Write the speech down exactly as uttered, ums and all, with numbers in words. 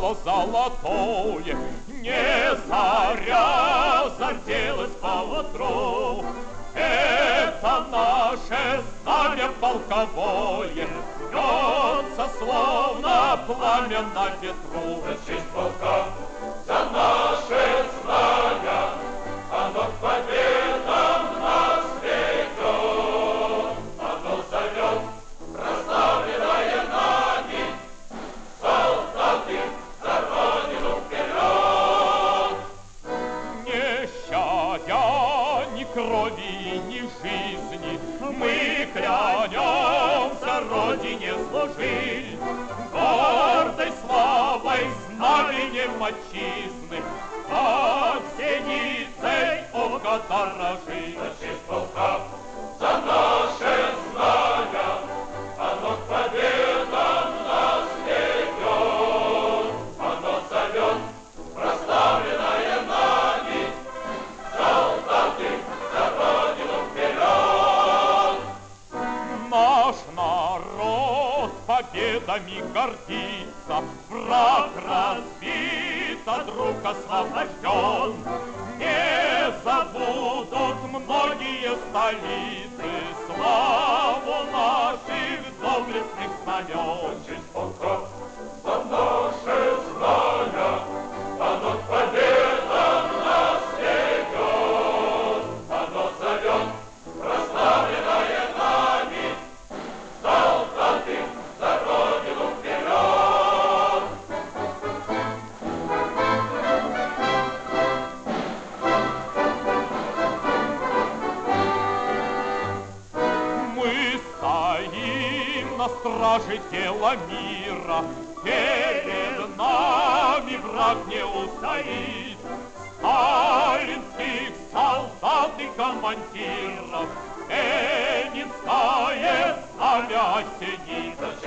сияло золотое, не заря зарделась поутру. Это наше знамя полковое, бьется, словно пламя на ветру. За честь полка, за наше знамя, оно к победам нас ведет. Оно зовет, прославленное нами, солдаты за Родину вперед. Не щадя ни крови, ни жизни, мы клянемся Родине служить, гордой славой, знаменем отчизны, как зеницей ока дорожить. За честь полка, за наше знамя, оно к победам нас ведет. Оно зовет, прославленное нами, солдаты за Родину вперед. Наш народ победами гордится, враг разбит, а друг освобожден. Не забудут многие столицы славу наших доблестных знамен. За честь полка, за наше знамя, оно к победам нас ведет. Оно зовет, прославленное нами, солдаты за Родину вперед. Мы стоим на страже дела мира, перед нами враг не устоит. Сталинских солдат и командиров ленинское знамя осенит.